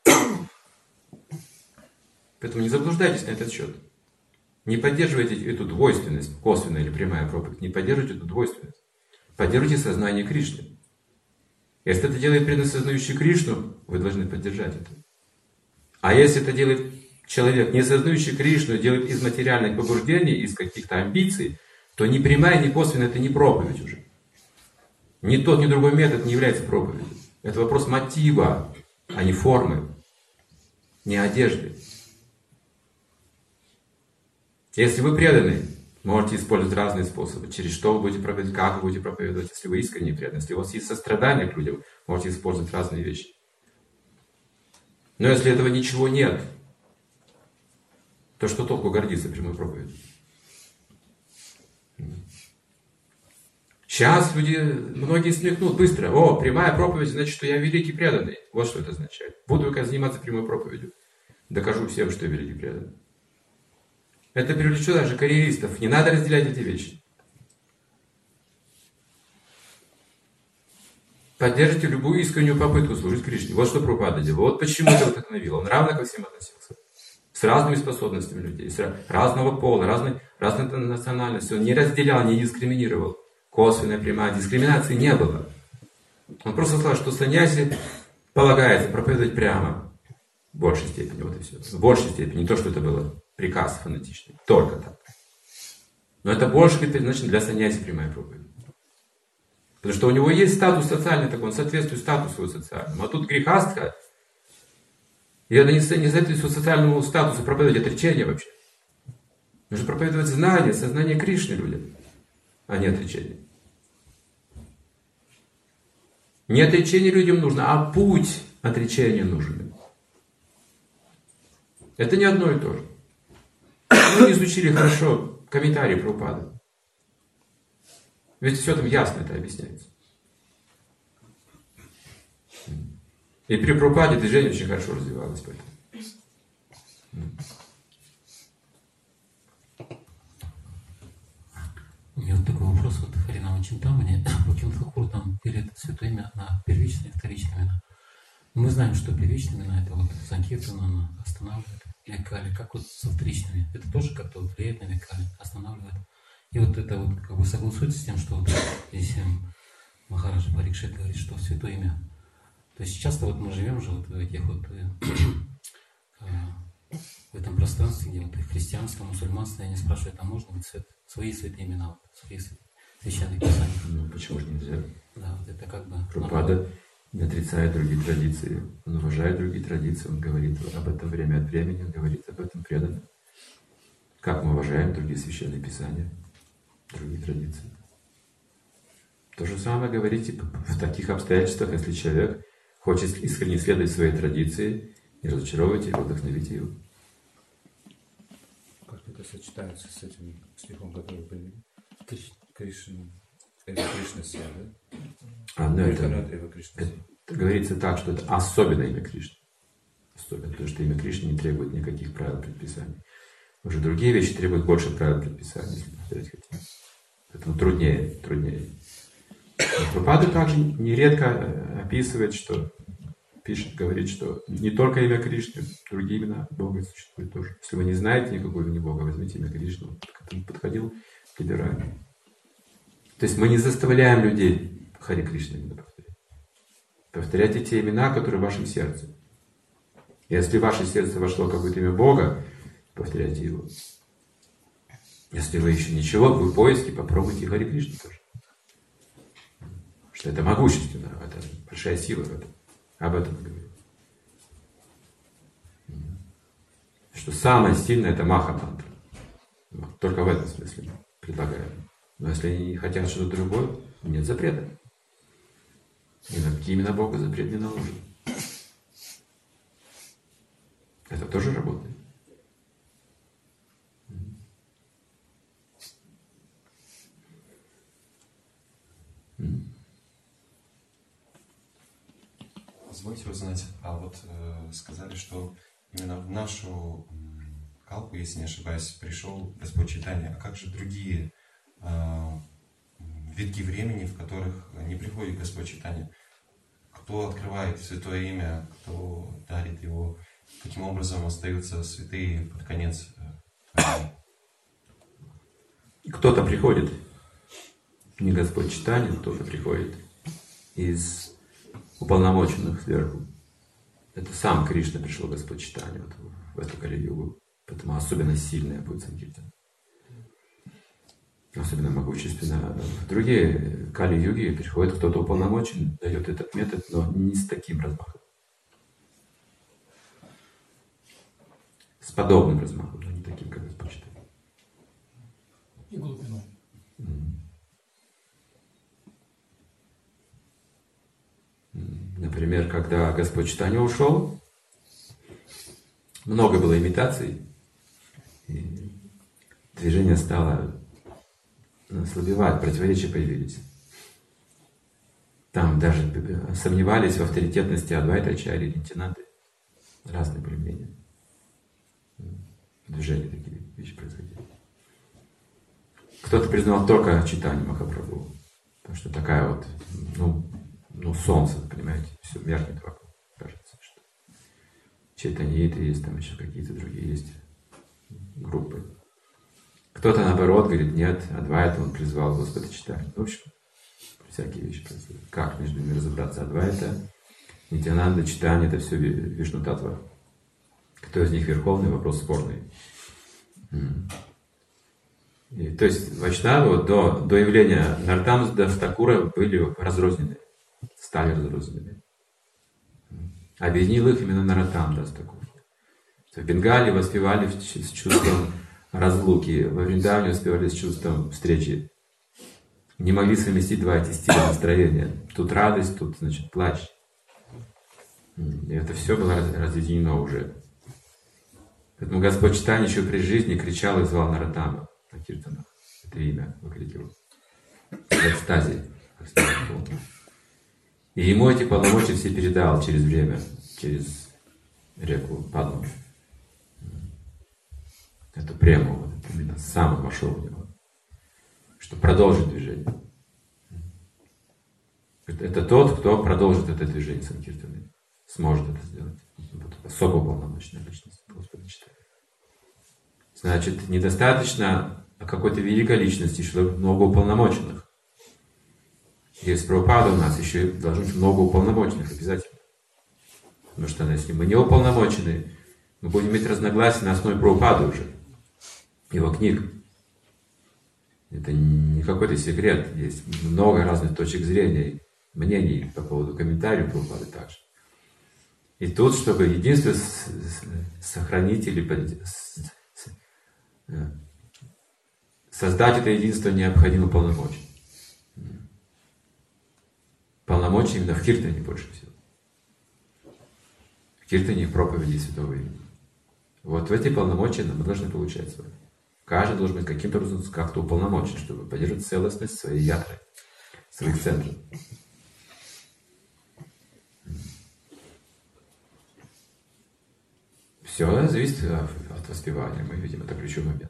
Поэтому не заблуждайтесь на этот счет. Не поддерживайте эту двойственность, косвенная или прямая проповедь. Не поддерживайте эту двойственность. Поддерживайте сознание Кришны. Если это делает преданный сознающий Кришну, вы должны поддержать это. А если это делает человек, не сознающий Кришну, делает из материальных побуждений, из каких-то амбиций, то ни прямая, ни косвенная это не проповедь уже. Ни тот, ни другой метод не является проповедью. Это вопрос мотива, а не формы, не одежды. Если вы преданы, можете использовать разные способы. Через что вы будете проповедовать, как вы будете проповедовать. Если вы искренне преданы, если у вас есть сострадание к людям, можете использовать разные вещи. Но если этого ничего нет, то что толку гордиться прямой проповедью? Сейчас люди, многие смекнут быстро. О, прямая проповедь, значит, что я великий преданный. Вот что это означает. Буду заниматься прямой проповедью. Докажу всем, что я великий преданный. Это привлечет даже карьеристов. Не надо разделять эти вещи. Поддержите любую искреннюю попытку служить Кришне. Вот что Прабхупада делал. Вот почему это вдохновил. Он равно ко всем относился. С разными способностями людей. С разного пола, разной национальности. Он не разделял, не дискриминировал. Косвенная, прямая. Дискриминации не было. Он просто сказал, что саньяси полагается проповедовать прямо. В большей степени. Вот и все. В большей степени. Не то, что это было приказ фанатичный. Только так. Но это больше предназначено для саньяси прямая проповедь. Потому что у него есть статус социальный такой, он соответствует статусу своему социальному. А тут грехастха, и это не соответствует социальному статусу проповедовать отречение вообще. Нужно проповедовать знание, сознание Кришны людям, а не отречение. Не отречение людям нужно, а путь отречения нужен. Это не одно и то же. Мы не изучили хорошо комментарии Прабхупады. Ведь все там ясно это объясняется. И при Прабхупаде движение очень хорошо развивалось. Поэтому. У меня вот такой вопрос. Вот Харинам Чинтан святое имя на первичные и вторичные имена. Мы знаем, что первичные имена это вот Санкиртана, она останавливает Викали, как вот со вторичными. Это тоже как-то вот влияет на Викали, останавливает. И вот это вот как бы согласуется с тем, что вот здесь Махараджа Парикшит говорит, что святое имя. То есть часто вот мы живем же вот в этих вот в этом пространстве, где вот и христианство, мусульманство, они спрашивают, а можно быть свои святые имена, вот, свои священные писания? Ну, почему же нельзя? Да, вот это как бы... Прабхупада не отрицает другие традиции, он уважает другие традиции, он говорит об этом время от времени, он говорит об этом преданно. Как мы уважаем другие священные писания, другие традиции. То же самое говорите в таких обстоятельствах, если человек хочет искренне следовать своей традиции, не разочаровывайте его, вдохновите его. Как это сочетается с этим стихом, который вы привели? Кришна, Кришна Сия, да? Ну, это говорится так, что это особенное имя Кришны. Особенно, потому что имя Кришны не требует никаких правил предписаний. Уже другие вещи требуют больше правил предписаний, если повторять хотим. Поэтому труднее. Прабхупада также нередко описывает, что говорит, что не только имя Кришны, другие имена Бога существуют тоже. Если вы не знаете никакого имени Бога, возьмите имя Кришны. Он к этому подходил либерально. То есть мы не заставляем людей Харе Кришна именно повторять. Повторяйте те имена, которые в вашем сердце. Если в ваше сердце вошло какое-то имя Бога, повторяйте его. Если вы еще ничего, вы в поиске, попробуйте Харе Кришна тоже. Что это могущественно, это большая сила в этом. Об этом говорю. Что самое сильное это Маха-мантра. Только в этом смысле предлагаю. Но если они не хотят что-то другое, нет запрета. И на какие имена Бога запрет не наложен. Это тоже работает. Позвольте узнать, а вот сказали, что именно в нашу калпу, если не ошибаюсь, пришел Господь Чайтанья. А как же другие витки времени, в которых не приходит Господь Чайтанья? Кто открывает святое имя, кто дарит его? Каким образом остаются святые под конец? Кто-то приходит, не Господь Чайтанья, кто-то приходит из уполномоченных сверху. Это сам Кришна пришел, Господь Чайтанья, вот в эту Кали-югу. Поэтому особенно сильная будет Санкиртана. Особенно могущественно. В другие Кали-юги приходит кто-то уполномочен, дает этот метод, но не с таким размахом. С подобным размахом, но не таким, как Господь Чайтанья. И глубиной. Например, когда Господь Чайтанья ушел, много было имитаций, и движение стало ослабевать, противоречия появились. Там даже сомневались в авторитетности Адвайта Ачарьи и Нитьянанды. Разные проявления. В движении такие вещи происходили. Кто-то признал только Чайтанью Махапрабху, потому что такая вот, солнце, понимаете, все меркнет вокруг, кажется, что Чайтаньиты есть, там еще какие-то другие есть группы. Кто-то наоборот говорит, нет, Адвайта он призвал Господа Чайтанью. В общем, всякие вещи происходят. Как между ними разобраться? Адвайта, Нитьянанда, Чайтанья, это все Вишну Татва. Кто из них верховный, вопрос спорный. И, то есть вайшнавы до явления Нартамдаса Такура были разрознены, стали разрозненными. Объединил их именно Нароттамдас Такур. В Бенгалии воспевали с чувством разлуки, во Вриндаване воспевали с чувством встречи. Не могли совместить два эти стиля настроения. Тут радость, тут, значит, плач. И это все было разъединено уже. Поэтому Господь Чайтанья еще при жизни кричал и звал Нароттама на киртанах. Это имя выкрикивал. В экстазе. И ему эти полномочия все передал через время, через реку Падму. Это прямо, вот, это именно сам вошел в него, чтобы продолжить движение. Это тот, кто продолжит это движение санкиртаны, сможет это сделать. Вот особо полномочная личность Господа читает. Значит, недостаточно какой-то великой личности, еще много уполномоченных. Есть Прабхупада у нас, еще должно быть много уполномоченных обязательно. Потому что если мы не уполномочены, мы будем иметь разногласия на основе Прабхупады уже, его книг. Это не какой-то секрет. Есть много разных точек зрения, мнений по поводу комментариев Прабхупады также. И тут, чтобы единство сохранить или создать это единство, необходимо полномочия. Полномочия именно в киртане больше всего. В киртане проповеди Святого Имени. Вот в эти полномочия мы должны получать с вами. Каждый должен быть каким-то образом как-то уполномочен, чтобы поддерживать целостность своей ятры, своих центров. Все зависит от воспевания. Мы видим, это ключевой момент.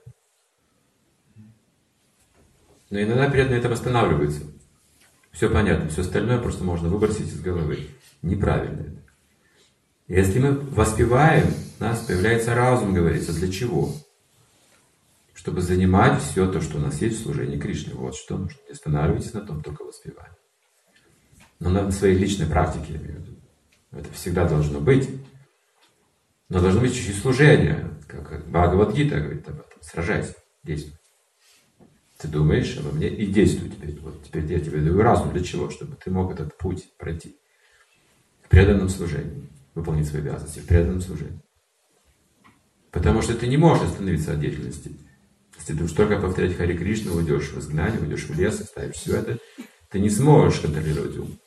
Но иногда преданные на этом останавливаются. Все понятно, все остальное просто можно выбросить из головы. Неправильно это. Если мы воспеваем, у нас появляется разум, говорится, для чего? Чтобы занимать все то, что у нас есть в служении Кришне. Вот что нужно. Не останавливайтесь на том, только воспевание. Но на своей личной практике, я имею в виду. Это всегда должно быть. Но должно быть еще и служение. Как Бхагавад-гита говорит об этом. Сражайся, действуй. Ты думаешь обо мне и действуй теперь. Вот теперь я тебе даю разум. Для чего? Чтобы ты мог этот путь пройти. В преданном служении. Выполнить свои обязанности в преданном служении. Потому что ты не можешь остановиться от деятельности. Если ты будешь только повторять Харе Кришну, уйдешь в изгнание, уйдешь в лес, оставишь все это, ты не сможешь контролировать ум.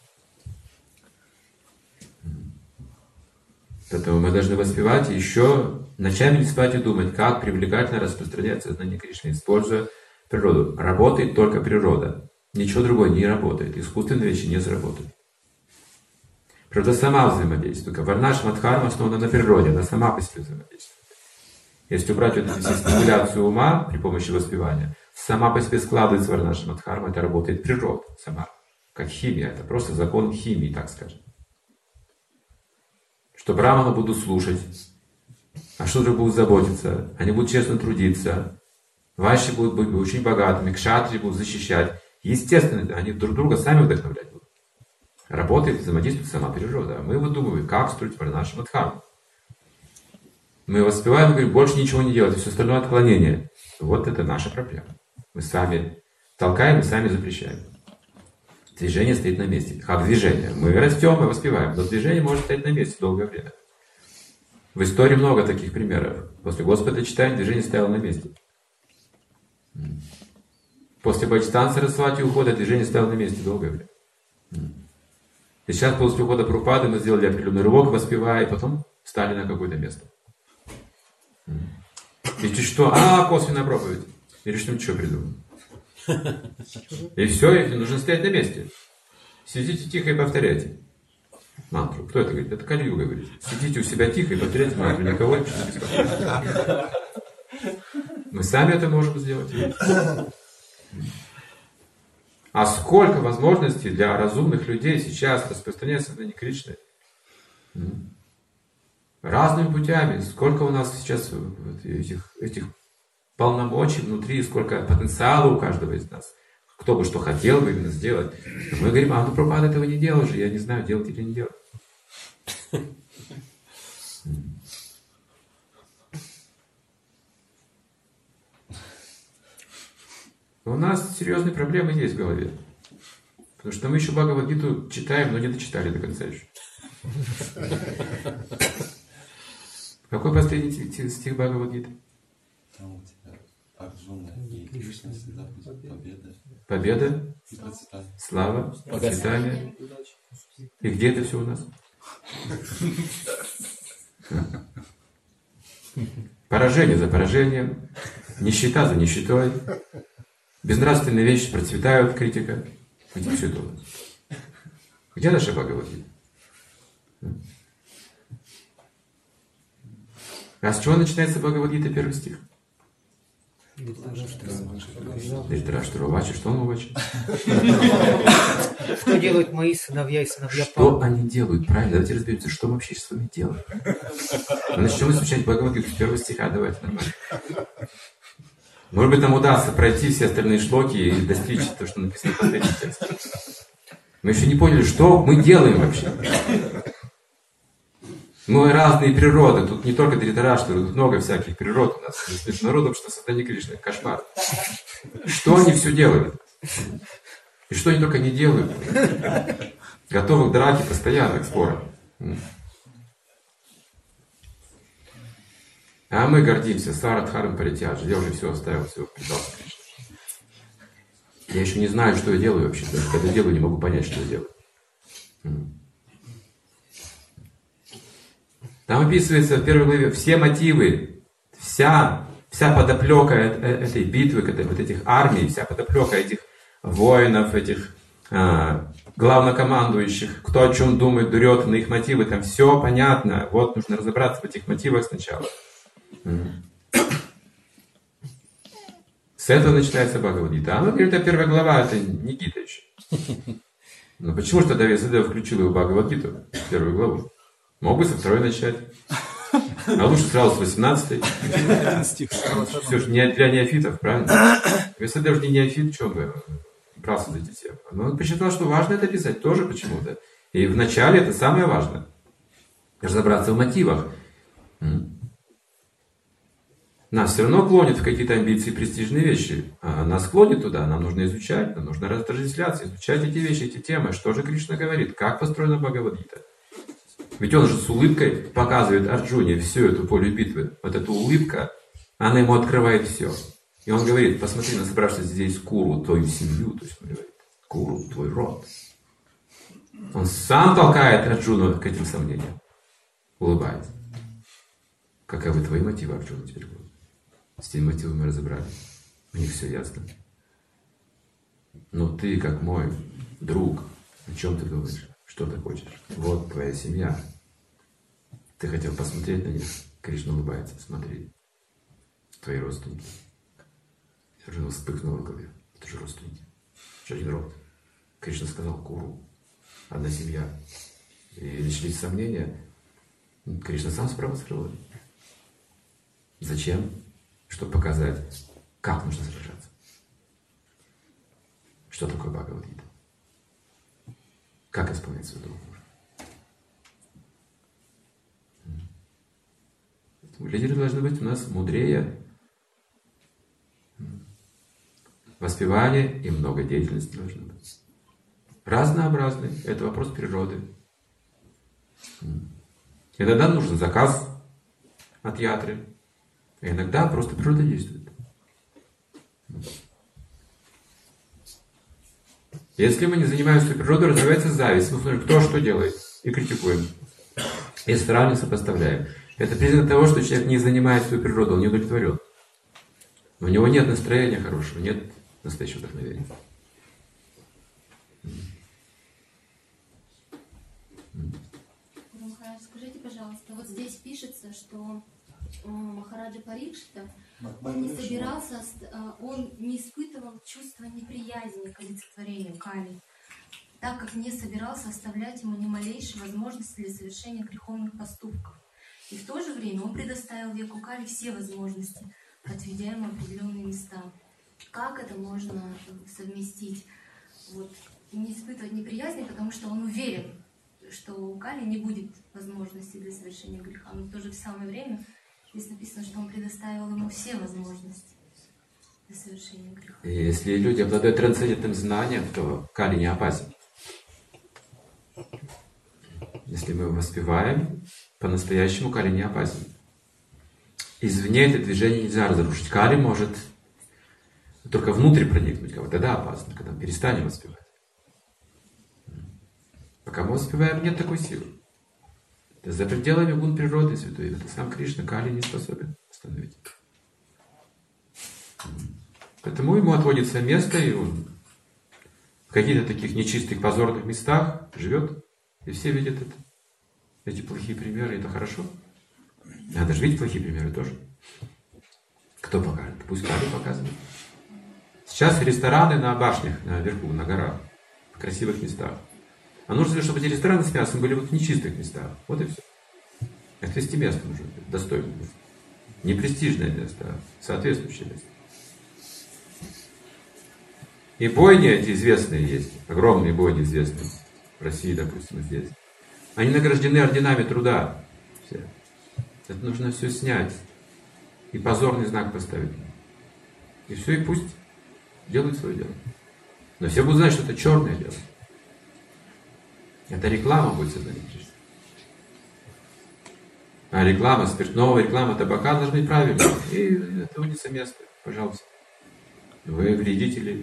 Поэтому мы должны воспевать и еще ночами не спать и думать, как привлекательно распространять сознание Кришны, используя природу. Работает только природа. Ничего другое не работает. Искусственные вещи не заработают. Природа сама взаимодействует. Только Варнашма Дхарма основана на природе, она сама по себе взаимодействует. Если убрать вот эту стимуляцию ума при помощи воспевания, сама по себе складывается Варнашма Дхарма, это работает природа сама. Как химия, это просто закон химии, так скажем. Что браманы будут слушать, а шудры будут заботиться, они будут честно трудиться, вайши будут быть очень богатыми, кшатри будут защищать. Естественно, они друг друга сами вдохновлять будут. Работает, взаимодействует сама природа. А мы выдумываем, как строить Варнашма Дхарму. Мы воспеваем и говорим, больше ничего не делать, все остальное отклонение. Вот это наша проблема. Мы сами толкаем и сами запрещаем. Движение стоит на месте. Как движение? Мы растем и воспеваем, но движение может стоять на месте долгое время. В истории много таких примеров. После Господа читания движение стояло на месте. После Бхаджитан Сарасвати ухода движение стояло на месте долгое время. И сейчас после ухода Прабхупады мы сделали определенный рывок, воспевая, и потом встали на какое-то место. И что? Косвенная проповедь. Или что-нибудь еще придумал. И все, и нужно стоять на месте. Сидите тихо и повторяйте мантру. Кто это говорит? Это Кали-юга говорит. Сидите у себя тихо и повторяйте мантру. Никого не беспокоить. Мы сами это можем сделать. А сколько возможностей для разумных людей сейчас распространяется сознание Кришны? Разными путями. Сколько у нас сейчас этих полномочий внутри, сколько потенциала у каждого из нас. Кто бы что хотел бы именно сделать. Но мы говорим, Прабхупада этого не делал же, я не знаю, делать или не делать. У нас серьезные проблемы есть в голове. Потому что мы еще Бхагавад-гиту читаем, но не дочитали до конца еще. Какой последний стих Бхагавад-гиты? Там у тебя Арджуна и Кришна всегда будет победа. Победа, И процветание. слава, процветание. И где это все у нас? Поражение за поражением, нищета за нищетой, безнравственные вещи процветают, критика. Где все это у нас? Где наша Бхагавад-гита? А с чего начинается Бхагавад-гита, первый стих? Дритараштровачи, что он увачи? Что делают мои сыновья и сыновья Что Павла? они делают? Правильно, давайте разберемся, что мы вообще с вами делаем. Начнем изучать Бхагавад-гиту с 1 стиха, давайте нормально. Может быть, нам удастся пройти все остальные шлоки и достичь того, что написано в последнем тексте. Мы еще не поняли, что мы делаем вообще. Мы разные природы, тут не только Дритараштра, тут много всяких природ у нас. Международное общество создания Кришны, кошмар. Что они все делают? И что они только не делают? Готовы к драке постоянно, к спорам. А мы гордимся, Сарадхарам Паритяджи. Я уже все оставил, все предался Кришне. Я еще не знаю, что я делаю вообще. Даже когда делаю, не могу понять, что я делаю. Там описывается в первой главе все мотивы, вся подоплека этой битвы, вот этих армий, вся подоплека этих воинов, этих главнокомандующих, кто о чем думает, Дурёдхана, их мотивы, там все понятно. Вот нужно разобраться в этих мотивах сначала. С этого начинается Бхагавад-гита. Она говорит, первая глава, это не гита еще. Но почему же тогда Вьясадева включил его в Бхагавад-гиту, первую главу? Мог бы со второй начать. А лучше сразу с 18-й. Все же не для неофитов, правильно? Вьясадева же не неофит, что бы брался за эти темы. Но он посчитал, что важно это писать тоже почему-то. И вначале это самое важное. Разобраться в мотивах. Нас все равно клонит в какие-то амбиции, престижные вещи. А нас клонит туда, нам нужно изучать, нам нужно разотождествляться, изучать эти вещи, эти темы. Что же Кришна говорит? Как построена Бхагавад-гита? Ведь он же с улыбкой показывает Арджуне всю эту поле битвы. Вот эта улыбка, она ему открывает все. И он говорит, посмотри на собравшись здесь Куру, твою семью, то есть он говорит, Куру, твой род. Он сам толкает Арджуну к этим сомнениям. Улыбается. Каковы твои мотивы, Арджуна, теперь будут? С теми мотивами мы разобрали. У них все ясно. Но ты, как мой друг, о чем ты думаешь? Что ты хочешь? Вот твоя семья. Ты хотел посмотреть на них? Кришна улыбается. Смотри. Твои родственники. Арджуна вспыхнул в голове. Это же родственники. Еще один род. Кришна сказал Куру. Одна семья. И начались сомнения. Кришна сам спровоцировал. Зачем? Чтобы показать, как нужно сражаться. Что такое Бхагавад-гита? Как исполнять свой долг? Лидеры должны быть у нас мудрее. Воспевание и много деятельности должно быть. Разнообразный. Это вопрос природы. Иногда нужен заказ от ятры. А иногда просто природа действует. Если мы не занимаемся природой, развивается зависть. Мы смотрим, кто что делает, и критикуем. И сравниваем, сопоставляем. Это признак того, что человек не занимает свою природу, он не удовлетворен. У него нет настроения хорошего, нет настоящего вдохновения. Скажите, пожалуйста, вот здесь пишется, что Махараджа Парикшита, он не испытывал чувства неприязни к олицетворению Кали, так как не собирался оставлять ему ни малейшей возможности для совершения греховных поступков. И в то же время он предоставил веку Кали все возможности, отведя ему определенные места. Как это можно совместить? Вот, не испытывать неприязни, потому что он уверен, что у Кали не будет возможности для совершения греха, но в то же самое время здесь написано, что он предоставил ему все возможности для совершения греха. И если люди обладают трансцендентным знанием, то Кали не опасен. Если мы его воспеваем, по-настоящему Кали не опасен. Извне это движение нельзя разрушить. Кали может только внутрь проникнуть, вот тогда опасно, когда мы перестанем воспевать. Пока мы воспеваем, нет такой силы. Это за пределами гун природы святой. Это сам Кришна, Кали не способен остановить. Поэтому ему отводится место, и он в каких-то таких нечистых, позорных местах живет, и все видят это. Эти плохие примеры, это хорошо. Надо же видеть плохие примеры тоже. Кто покажет? Пусть Кали показывает. Сейчас рестораны на башнях, наверху, на горах, в красивых местах. А нужно, чтобы эти рестораны с мясом были вот в нечистых местах. Вот и все. Отвести место нужно, достойное место. Не престижное место, а соответствующее место. И бойни эти известные есть, огромные бойни известные, в России, допустим, здесь. Они награждены орденами труда. Все. Это нужно все снять. И позорный знак поставить. И все, и пусть делают свое дело. Но все будут знать, что это черное дело. Это реклама будет создана. А реклама спиртного, реклама табака должны быть правильные. И это не совместно, пожалуйста. Вы вредители,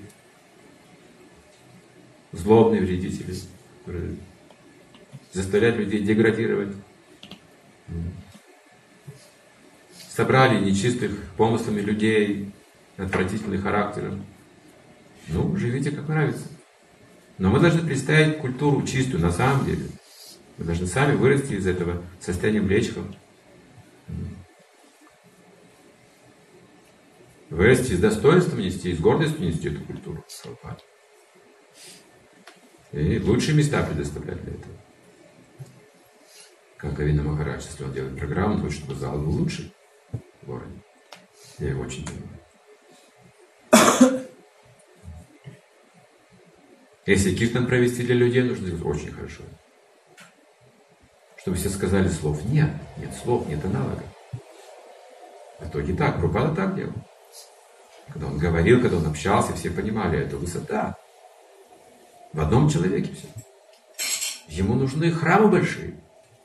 злобные вредители, которые заставляют людей деградировать. Собрали нечистых помыслами людей, отвратительным характером. Ну, живите как нравится. Но мы должны представить культуру чистую на самом деле. Мы должны сами вырасти из этого состояния млечков. Вырасти с достоинством нести, с гордостью нести эту культуру. И лучшие места предоставлять для этого. Как Говинда Махарадж, если он делает программу, он хочет, чтобы зал был лучший в городе. Я его очень понимаю. Если киртан провести для людей, нужно сделать очень хорошо. Чтобы все сказали слов. Нет слов, нет аналога. В итоге так, Прабхупада так делал. Когда он говорил, когда он общался, все понимали, это высота. В одном человеке все. Ему нужны храмы большие.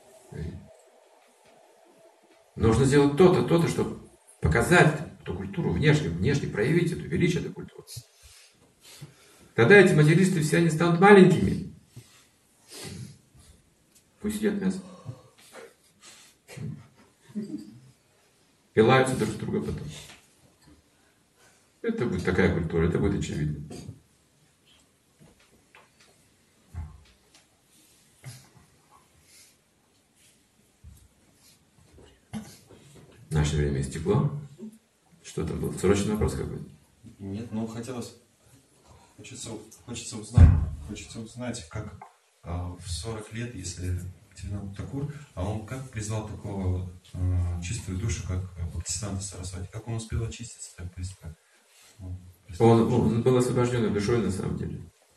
Нужно сделать то-то, то-то, чтобы показать эту культуру внешне проявить эту, величие этой культуры. Тогда эти материалисты все они станут маленькими. Пусть едят мясо. И лаются друг с другом потом. Это будет такая культура, это будет очевидно. Наше время истекло. Что там был? Срочный вопрос какой-то? Нет, хочется узнать, как в 40 лет, если Бхактивинода Такур, а он как призвал такого чистую душу, как Бхактисиданта Сарасвати, как он успел очиститься так быстро? Он был освобожденной душой на самом деле.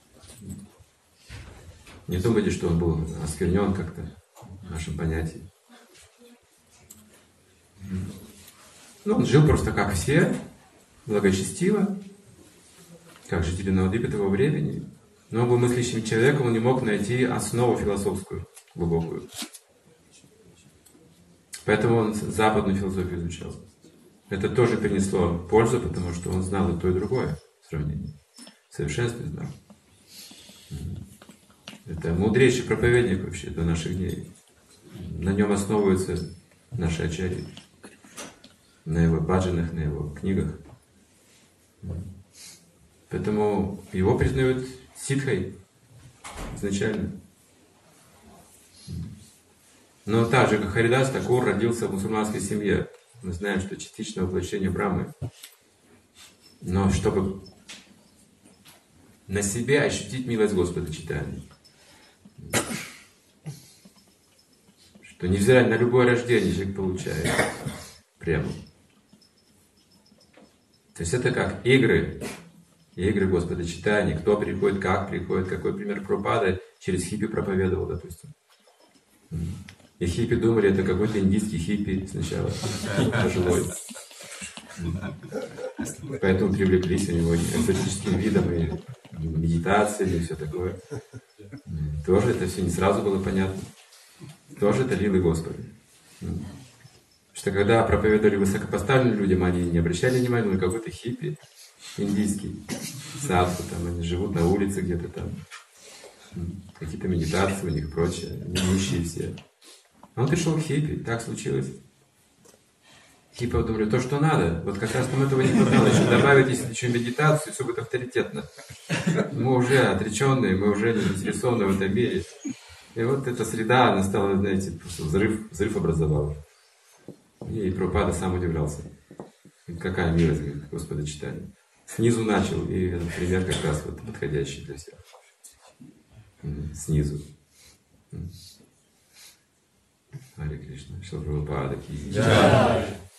Не думайте, что он был осквернен как-то в нашем понятии. Он жил просто как все, благочестиво, как жители Навадвипы того времени. Но он был мыслящим человеком, он не мог найти основу философскую, глубокую. Поэтому он западную философию изучал. Это тоже принесло пользу, потому что он знал и то, и другое в сравнении. В совершенстве знал. Это мудрейший проповедник вообще до наших дней. На нем основываются наши ачарьи. На его баджанах, на его книгах. Поэтому его признают ситхой изначально. Но так же, как Харидас Такур родился в мусульманской семье. Мы знаем, что частичное воплощение Брахмы. Но чтобы на себе ощутить милость Господа Чайтаньи. Что невзирая на любое рождение, человек получает прямо. То есть это как игры Господа Чайтаньи. Кто приходит, как приходит, какой пример Прабхупада через хиппи проповедовал, допустим. И хиппи думали, это какой-то индийский хиппи сначала, пожилой. Поэтому привлеклись у него экзотическим видом и медитациями и все такое. Тоже это все не сразу было понятно. Тоже это лилы Господа. Что когда проповедовали высокопоставленным людям, они не обращали внимания на какой-то хиппи индийский, садху, там они живут на улице где-то там, какие-то медитации у них и прочее, нищие все. Он пришел к хиппи, так случилось. Хиппи думали, то, что надо, вот как раз нам этого не хватало, еще добавить, если еще медитацию, все будет авторитетно. Мы уже отреченные, мы уже не заинтересованы в этом мире. И вот эта среда, она стала, знаете, просто взрыв образовала. И Прабхупада сам удивлялся. Какая милость, говорит, Господа читания. Снизу начал, и этот пример как раз вот подходящий для всех. Снизу. Харе Кришна. Шила Прабхупада ки джай.